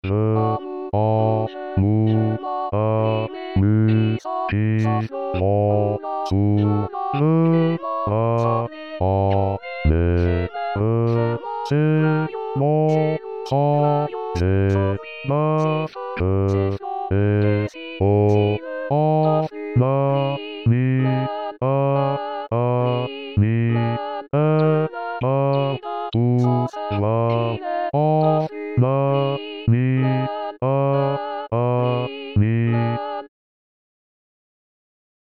る、あ、む、あ、む、き、も、す、る、あ、あ、め、う、せ、も、は、れ、ま、く、え、お、あ、な、み、あ、あ、み、あ、ま、う、わ、